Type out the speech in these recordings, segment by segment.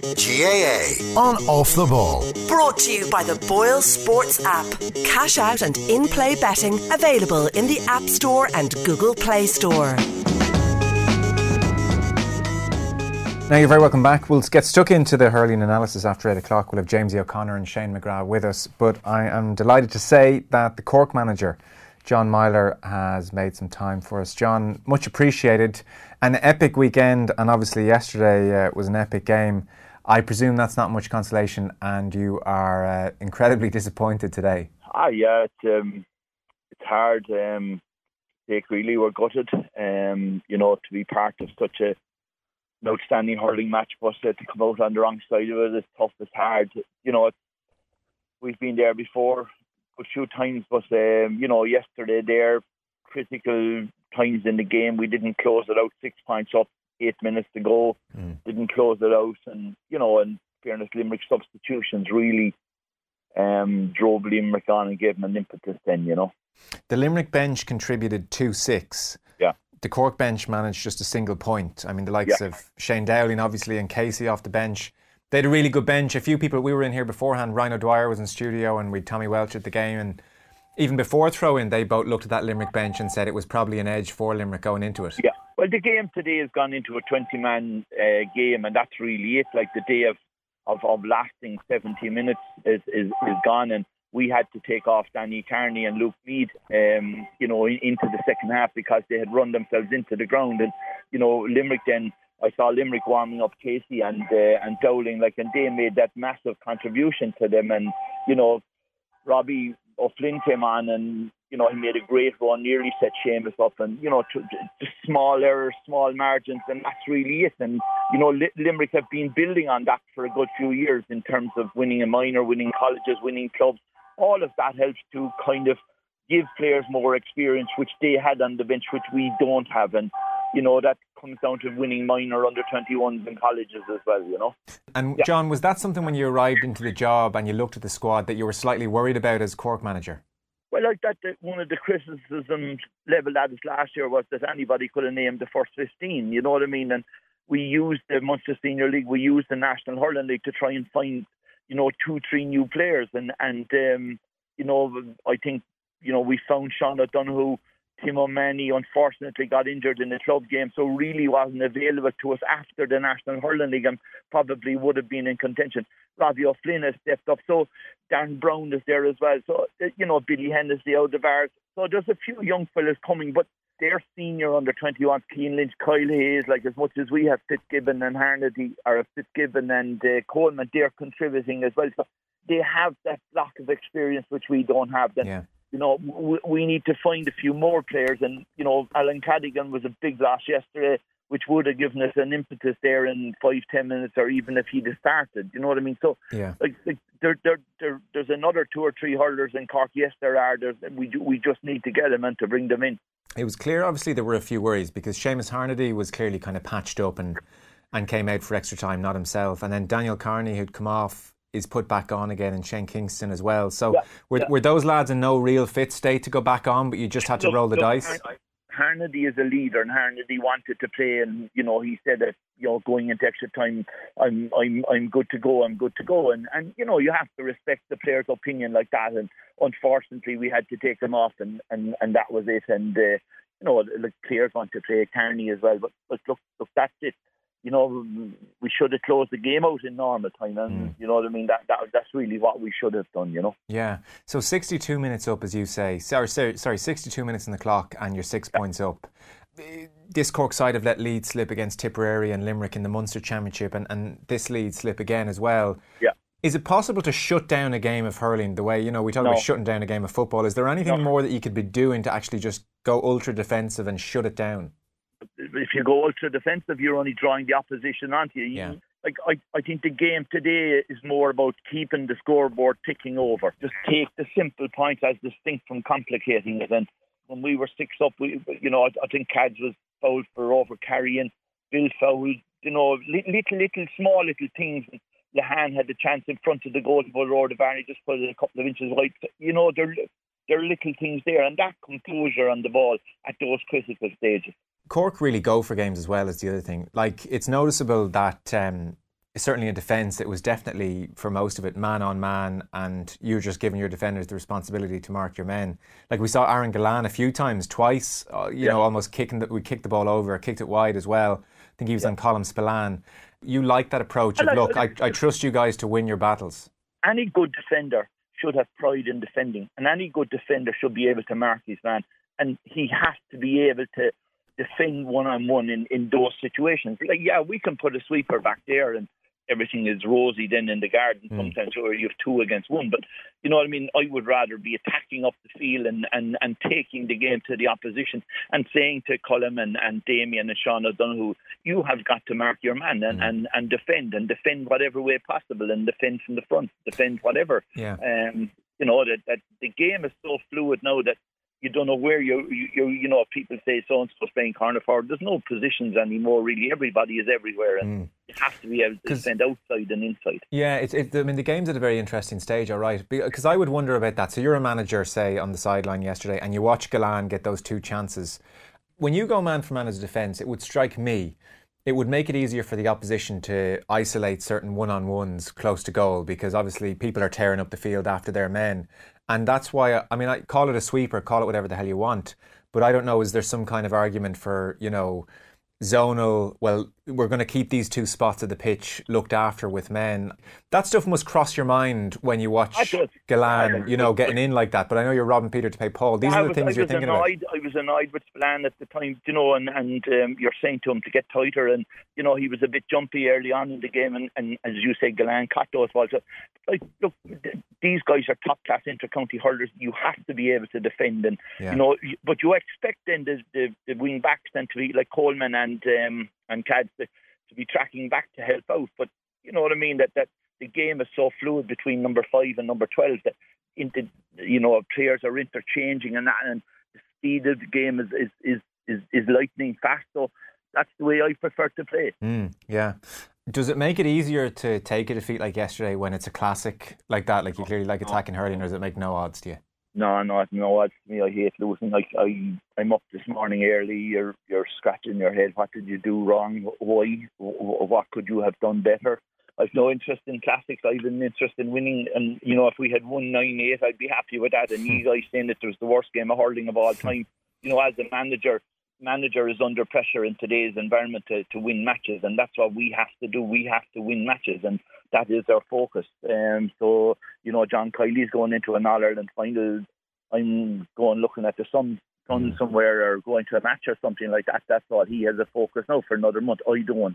GAA on Off the Ball. Brought to you by the Boyle Sports app. Cash out and in-play betting available in the App Store and Google Play Store. Now you're very welcome back. We'll get stuck into the hurling analysis after 8 o'clock. We'll have Jamesy O'Connor and Shane McGrath with us. But I am delighted to say that the Cork manager, John Myler, has made some time for us. John, much appreciated. An epic weekend, and obviously yesterday was an epic game. I presume that's not much consolation, and you are incredibly disappointed today. Yeah, it's hard. Really, we're gutted. To be part of such an outstanding hurling match, but to come out on the wrong side of it is tough. It's hard. We've been there before a few times, but yesterday there, critical times in the game, we didn't close it out. 6 points up, 8 minutes to go, didn't close it out, and in fairness, Limerick substitutions really drove Limerick on and gave them an impetus. Then the Limerick bench contributed 2-6. Yeah. The Cork bench managed just a single point. I mean, the likes of Shane Dowling, obviously, and Casey off the bench. They had a really good bench. A few people, we were in here beforehand. Ryan O'Dwyer was in studio, and we had Tommy Welch at the game. And even before throw-in, they both looked at that Limerick bench and said it was probably an edge for Limerick going into it. Yeah. Well, the game today has gone into a 20-man game, and that's really it. Like, the day of lasting 70 minutes is gone, and we had to take off Danny Carney and Luke Mead, into the second half because they had run themselves into the ground. And Limerick then, I saw Limerick warming up Casey and Dowling, and they made that massive contribution to them. And Robbie O'Flynn came on, and he made a great run, nearly set Seamus up, and just small errors, small margins, and that's really it. And Limerick have been building on that for a good few years in terms of winning a minor, winning colleges, winning clubs. All of that helps to kind of give players more experience, which they had on the bench, which we don't have. And, that comes down to winning minor under-21s in colleges as well, And, John, was that something when you arrived into the job and you looked at the squad that you were slightly worried about as Cork manager? Well, that one of the criticisms levelled at us last year was that anybody could have named the first 15, you know what I mean? And we used the Munster Senior League, we used the National Hurling League to try and find 2-3 new players, and I think we found Sean O'Donoghue. Tim O'Mahony unfortunately got injured in the club game, so really wasn't available to us after the National Hurling League, and probably would have been in contention. Robbie O'Flynn has stepped up, so Darren Brown is there as well, so Billy Hennessy out the bars, so there's a few young fellas coming, but they're senior under 21, Cian Lynch, Kyle Hayes, as much as we have Fitzgibbon and Harnedy, or Fitzgibbon and Coleman, they're contributing as well. So they have that block of experience which we don't have. Then, we need to find a few more players. And, Alan Cadigan was a big loss yesterday, which would have given us an impetus there in 5-10 minutes, or even if he'd have started. You know what I mean? So, there's another 2 or 3 hurlers in Cork. Yes, there are. We just need to get them and to bring them in. It was clear, obviously, there were a few worries because Seamus Harnedy was clearly kind of patched up and came out for extra time, not himself. And then Daniel Carney, who'd come off, is put back on again, and Shane Kingston as well. So were those lads in no real fit state to go back on, but you just had to roll the dice? Harnedy is a leader, and Harnedy wanted to play, and he said that going into extra time, I'm good to go, and you have to respect the player's opinion like that. And unfortunately, we had to take him off, and that was it. And the players want to play Carney as well, but look, that's it. We should have closed the game out in normal time, and you know what I mean. That's really what we should have done. Yeah. So 62 minutes up, as you say. Sorry, 62 minutes in the clock, and you're 6 points up. This Cork side have let lead slip against Tipperary and Limerick in the Munster Championship, and this lead slip again as well. Yeah. Is it possible to shut down a game of hurling the way we talk about shutting down a game of football? Is there anything more that you could be doing to actually just go ultra defensive and shut it down? If you go ultra defensive, you're only drawing the opposition onto you. Yeah. I think the game today is more about keeping the scoreboard ticking over. Just take the simple points as distinct from complicating it. And when we were 6 up, I think Cads was fouled for over carrying, Bill fouled, little small things. Lehan had the chance in front of the goal to Rory Barney, just put it a couple of inches wide. There are little things there, and that composure on the ball at those critical stages. Cork really go for games as well as the other thing. It's noticeable that certainly in defence, it was definitely, for most of it, man on man, and you're just giving your defenders the responsibility to mark your men. Like we saw Aaron Gillane a few times, twice, almost we kicked the ball over, kicked it wide as well. I think he was on Colm Spillane. You like that approach of, look, I trust you guys to win your battles. Any good defender should have pride in defending, and any good defender should be able to mark his man, and he has to be able to defend one-on-one in those situations. Like, we can put a sweeper back there and everything is rosy then in the garden sometimes, or you have 2 against 1. But you know what I mean? I would rather be attacking up the field and taking the game to the opposition and saying to Colm and Damien and Sean O'Donoghue, you have got to mark your man and defend whatever way possible, and defend from the front, defend whatever. Yeah. That the game is so fluid now that you don't know where people say so-and-so's playing corner forward. There's no positions anymore, really. Everybody is everywhere, and you have to be able to defend outside and inside. Yeah, the game's at a very interesting stage, all right, because I would wonder about that. So you're a manager, say, on the sideline yesterday, and you watch Gillane get those 2 chances. When you go man for man as a defence, it would strike me, it would make it easier for the opposition to isolate certain one-on-ones close to goal, because obviously people are tearing up the field after their men. And that's why, I call it a sweeper, call it whatever the hell you want. But I don't know, is there some kind of argument for, zonal, well, we're going to keep these 2 spots of the pitch looked after with men. That stuff must cross your mind when you watch Gillane, getting in like that. But I know you're robbing Peter to pay Paul. These are the things you're thinking about. I was annoyed with Spillane at the time, and you're saying to him to get tighter, and he was a bit jumpy early on in the game, and as you say, Gillane caught those balls. So, look, these guys are top class inter-county hurlers. You have to be able to defend, and but you expect then the wing backs then to be like Coleman and Cads to be tracking back to help out. But you know what I mean, that the game is so fluid between number 5 and number 12 that players are interchanging, and the speed of the game is lightning fast. So that's the way I prefer to play. Yeah. Does it make it easier to take a defeat like yesterday when it's a classic like that, like you clearly like attacking hurling, or does it make no odds to you? No, no odds to me. I hate losing. I'm up this morning early. You're scratching your head. What did you do wrong? Why? What could you have done better? I've no interest in classics. I've an interest in winning. And if we had won 9-8, I'd be happy with that. And you guys saying that it was the worst game of hurling of all time. As a manager is under pressure in today's environment to win matches, and that's what we have to do. We have to win matches, and that is our focus. So John Kiley's going into an All-Ireland final. I'm going looking at the sun somewhere, or going to a match or something like that. That's all. He has a focus now for another month. I don't.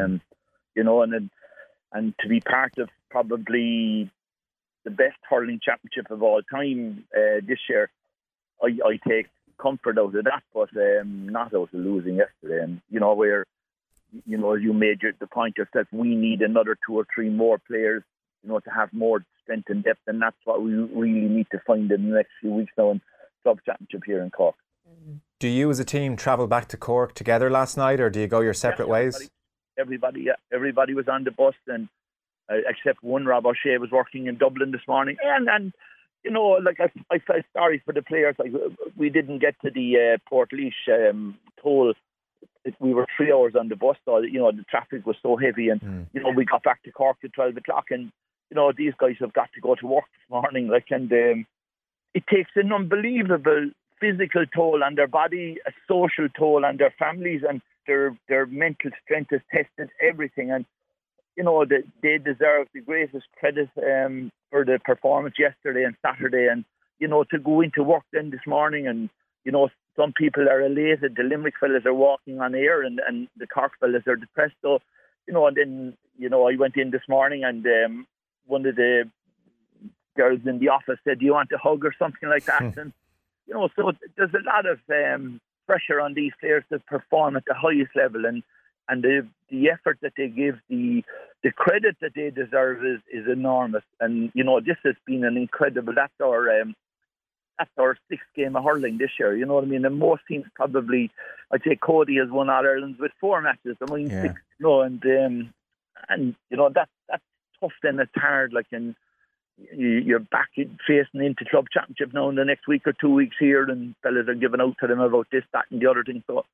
And to be part of probably the best hurling championship of all time this year, I take comfort out of that, but not out of losing yesterday. And where you made the point yourself, we need another 2 or 3 more players to have more strength and depth, and that's what we really need to find in the next few weeks now in club championship here in Cork. Do you as a team travel back to Cork together last night, or do you go your separate ways? Everybody was on the bus, and except one. Rob O'Shea was working in Dublin this morning, and I felt sorry for the players. We didn't get to the Portlaoise toll. We were 3 hours on the bus, so the traffic was so heavy, and we got back to Cork at 12 o'clock, and these guys have got to go to work this morning, and it takes an unbelievable physical toll on their body, a social toll on their families, and their mental strength is tested, everything, and they deserve the greatest credit for the performance yesterday and Saturday, and to go into work then this morning, and some people are elated. The Limerick fellas are walking on air, and the Cork fellas are depressed. So and then I went in this morning, and one of the girls in the office said, "Do you want a hug?" or something like that. And so there's a lot of pressure on these players to perform at the highest level, and the effort that they give, the credit that they deserve is enormous. And this has been an incredible. That's our 6th game of hurling this year. You know what I mean? And most teams probably, I'd say Cody has won All Ireland with 4 matches. I mean, 6. And that's tough. Then it's hard. And you're back facing into club championship now in the next week or 2 weeks here, and fellas are giving out to them about this, that, and the other thing. So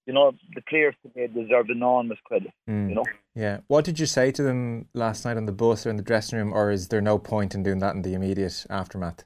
the players today deserve enormous credit. Yeah. What did you say to them last night on the bus or in the dressing room, or is there no point in doing that in the immediate aftermath?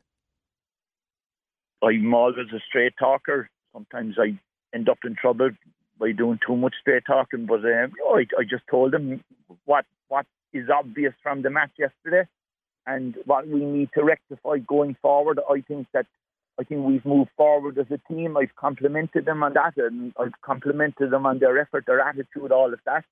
I'm always a straight talker. Sometimes I end up in trouble by doing too much straight talking, but I just told them what is obvious from the match yesterday and what we need to rectify going forward. I think we've moved forward as a team. I've complimented them on that, and I've complimented them on their effort, their attitude, all of that.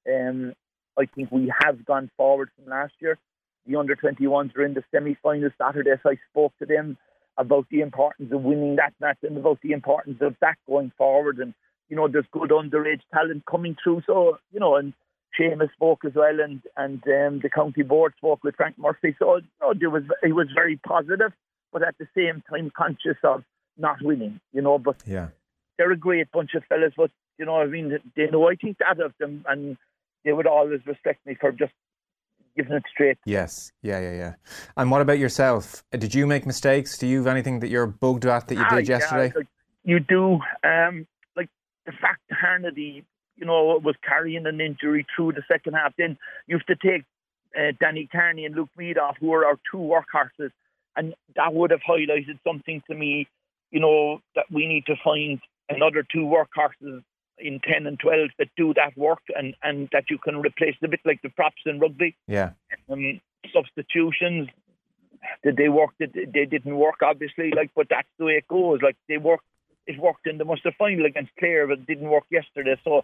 I think we have gone forward from last year. The under-21s were in the semi-final Saturday, so I spoke to them about the importance of winning that match and about the importance of that going forward. And, there's good underage talent coming through. So, and Seamus spoke as well, and the county board spoke with Frank Murphy. So, it was very positive, but at the same time conscious of not winning, but they're a great bunch of fellas, but, they know I think that of them, and they would always respect me for just giving it straight. Yes, yeah. And what about yourself? Did you make mistakes? Do you have anything that you're bugged at that you did yesterday? You do. Like the fact Harnedy, was carrying an injury through the second half. Then you have to take Danny Carney and Luke Mead off, who are our two workhorses, and that would have highlighted something to me. That we need to find another two workhorses in 10 and 12 that do that work and that you can replace a bit like the props in rugby. Yeah. Substitutions, did they work? They didn't work, obviously, but that's the way it goes. It worked in the Munster final against Clare, but it didn't work yesterday. So,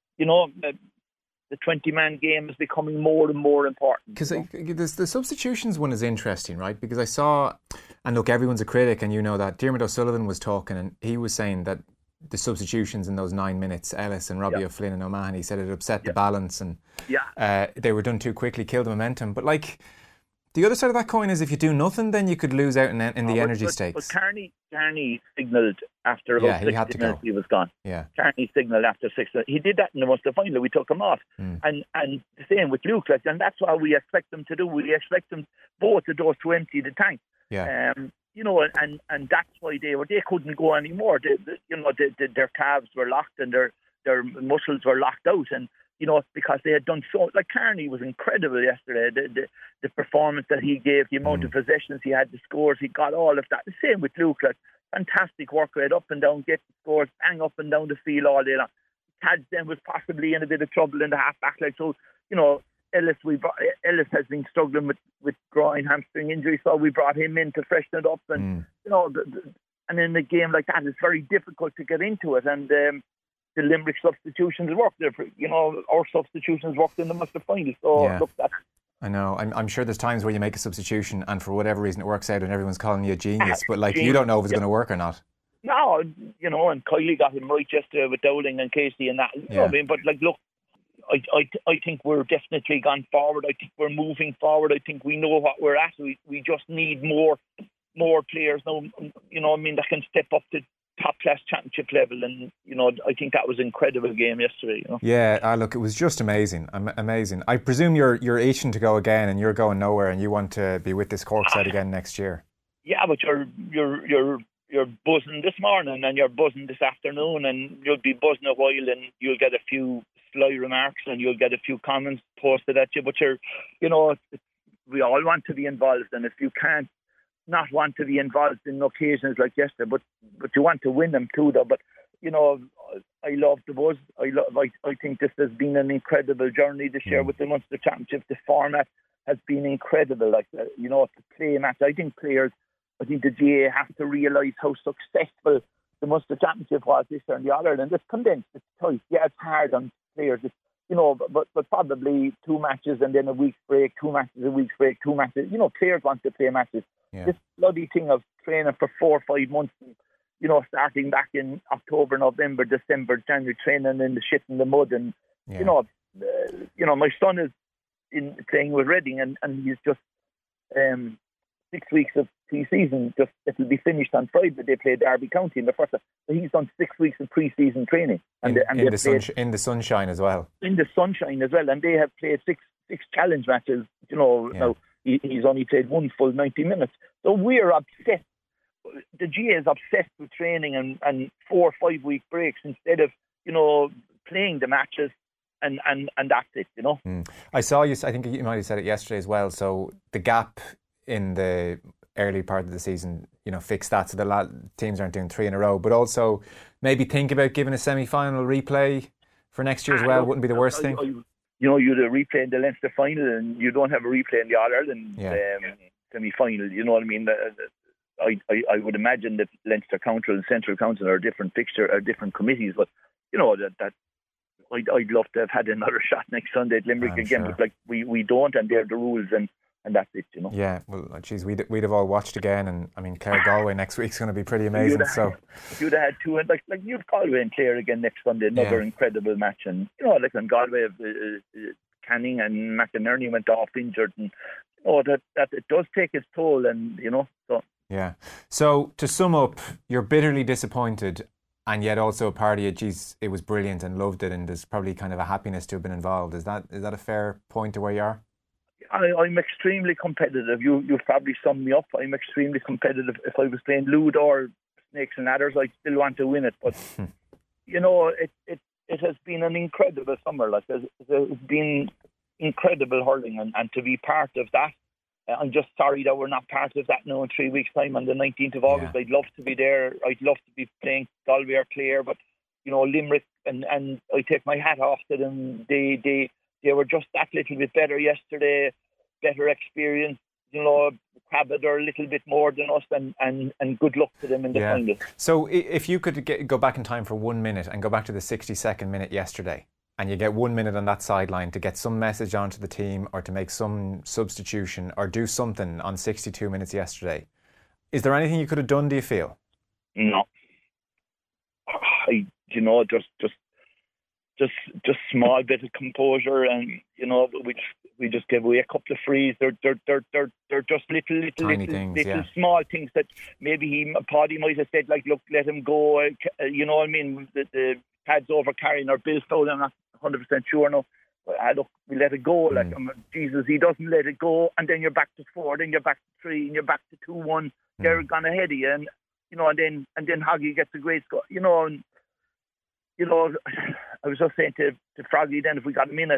the 20-man game is becoming more and more important. Because the substitutions one is interesting, right? Because I saw, and look, everyone's a critic, and that Diarmuid O'Sullivan was talking, and he was saying that the substitutions in those 9 minutes, Ellis and Robbie O'Flynn and O'Mahony, said it upset the balance and they were done too quickly, killed the momentum. But the other side of that coin is if you do nothing, then you could lose out in the energy stakes. But Carney signalled after about 6 minutes he was gone. Yeah. Carney signalled after 6 minutes. He did that in the Munster final. We took him off. And the same with Luke. And that's what we expect them to do. We expect them both of those to empty the tank. Yeah. And that's why they couldn't go anymore. Their calves were locked and their muscles were locked out, and because they had done so. Carney was incredible yesterday. The performance that he gave, the amount of possessions he had, the scores he got, all of that. The same with Luke. Fantastic work rate, up and down, get the scores, bang up and down the field all day long. Tad then was possibly in a bit of trouble in the half back line. So Ellis has been struggling with groin hamstring injury, so we brought him in to freshen it up. And and in a game like that, it's very difficult to get into it. And the Limerick substitutions worked. Our substitutions worked in the Munster final. So look, that. I know. I'm sure there's times where you make a substitution and for whatever reason it works out and everyone's calling you a genius, but you don't know if it's going to work or not. No, and Kylie got him right yesterday with Dowling and Casey and that. You know what I mean? But look. I think we're definitely gone forward. I think we're moving forward. I think we know what we're at. We just need more players now, that can step up to top class championship level. And, I think that was an incredible game yesterday. Yeah, look, it was just amazing. Amazing. I presume you're itching to go again and you're going nowhere and you want to be with this Cork side again next year. Yeah, but you're buzzing this morning and you're buzzing this afternoon and you'll be buzzing a while and you'll get a few sly remarks and you'll get a few comments posted at you, but we all want to be involved, and if you can't not want to be involved in occasions like yesterday, but you want to win them too though. But I love the buzz. I think this has been an incredible journey this year with the Munster Championship. The format has been incredible, to play a match. I think the GA have to realise how successful the Munster Championship was this year in the All-Ireland. It's condensed, it's tight. Yeah, it's hard on players. But probably 2 matches and then a week's break, 2 matches, a week's break, 2 matches. Players want to play matches. Yeah. This bloody thing of training for 4 or 5 months, starting back in October, November, December, January, training in the shit and the mud. And, my son is playing with Reading and he's just 6 weeks of pre-season. It'll be finished on Friday. They played Derby County in the first. So he's done 6 weeks of pre-season training, in the sunshine as well. In the sunshine as well, and they have played six challenge matches. Now he's only played 1 full 90 minutes. So we're obsessed. The GA is obsessed with training and 4 or 5 week breaks instead of playing the matches, and that's it, I saw you, I think you might have said it yesterday as well, so the gap in the early part of the season, fix that so the teams aren't doing 3 in a row, but also maybe think about giving a semi-final replay for next year as well. Wouldn't be the worst thing. You'd a replay in the Leinster final, and you don't have a replay in the All-Ireland semi-final. You know what I mean? I would imagine that Leinster Council and Central Council are different committees, but that I'd love to have had another shot next Sunday at Limerick again, sure. But we don't, and they're the rules, and that's it, Yeah, well, geez, we'd have all watched again, and I mean, Clare Galway next week's going to be pretty amazing. You'd have had two, and like you've Galway and Clare again next Sunday, another incredible match, and like in Galway, Canning and McInerney went off injured, and that it does take its toll, and so. Yeah. So to sum up, you're bitterly disappointed, and yet also a part of you, geez, it was brilliant and loved it, and there's probably kind of a happiness to have been involved. Is that a fair point to where you are? I'm extremely competitive. You've probably summed me up. I'm extremely competitive. If I was playing Ludo or Snakes and Ladders, I'd still want to win it. But it has been an incredible summer. Like it's been incredible hurling, and to be part of that, I'm just sorry that we're not part of that now in 3 weeks' time on the 19th of August. Yeah. I'd love to be there. I'd love to be playing Galway or Clare, but Limerick, and I take my hat off to them. They were just that little bit better yesterday, better experience. Cabot are a little bit more than us, and good luck to them in the final. So if you could go back in time for 1 minute and go back to the 62nd minute yesterday, and you get 1 minute on that sideline to get some message onto the team or to make some substitution or do something on 62 minutes yesterday, is there anything you could have done, do you feel? No. Just small bit of composure, and we just gave away a couple of frees. They're just little tiny things, little small things that maybe Paddy might have said, like, look, let him go. You know what I mean? The pads over carrying our Bill Stoll. I'm not 100% sure now. Look, we let it go. Like, Jesus, he doesn't let it go, and then you're back to 4, then you're back to 3, and you're back to 2-1. They're gone ahead of you, and and then Hoggy gets a great score. I was just saying to Froggy then, if we got him into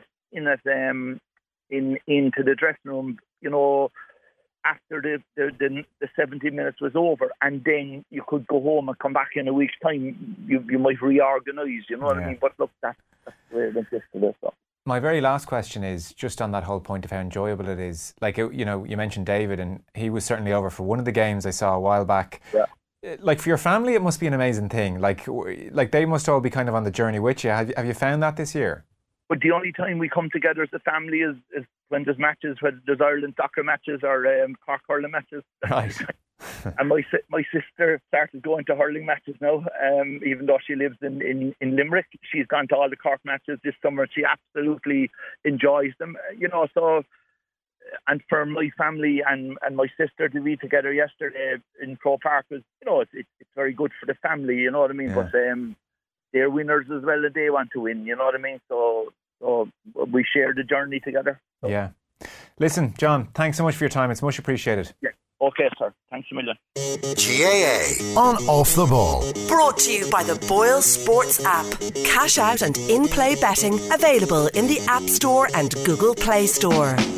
the dressing room, after the 70 minutes was over, and then you could go home and come back in a week's time, you might reorganise, what I mean? But look, that's the way it went yesterday. So. My very last question is just on that whole point of how enjoyable it is. Like, you mentioned David, and he was certainly over for one of the games I saw a while back. Yeah. Like, for your family, it must be an amazing thing. Like they must all be kind of on the journey with you. Have you found that this year? But the only time we come together as a family is when there's matches, whether there's Ireland soccer matches or Cork hurling matches. Right. And my sister started going to hurling matches now, even though she lives in Limerick. She's gone to all the Cork matches this summer. She absolutely enjoys them. So... And for my family and my sister to be together yesterday in Croke Park was, it's very good for the family, you know what I mean? Yeah. But they're winners as well, and they want to win, you know what I mean? So we share the journey together. So. Yeah. Listen, John, thanks so much for your time. It's much appreciated. Yeah. Okay, sir. Thanks a million. GAA on Off the Ball. Brought to you by the Boyle Sports app. Cash out and in-play betting available in the App Store and Google Play Store.